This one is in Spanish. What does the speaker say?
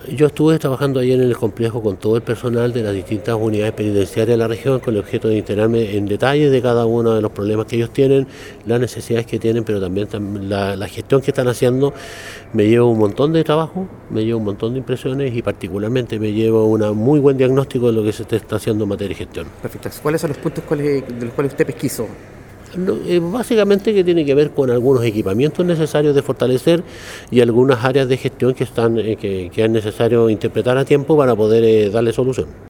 Yo estuve trabajando ayer en el complejo con todo el personal de las distintas unidades penitenciarias de la región con el objeto de enterarme en detalle de cada uno de los problemas que ellos tienen, las necesidades que tienen, pero también la gestión que están haciendo. Me llevo un montón de trabajo, me llevo un montón de impresiones y particularmente me llevo un muy buen diagnóstico de lo que se está haciendo en materia de gestión. Perfecto. ¿Cuáles son los puntos de los cuales usted pesquisó? Básicamente que tiene que ver con algunos equipamientos necesarios de fortalecer y algunas áreas de gestión que es necesario interpretar a tiempo para poder darle solución.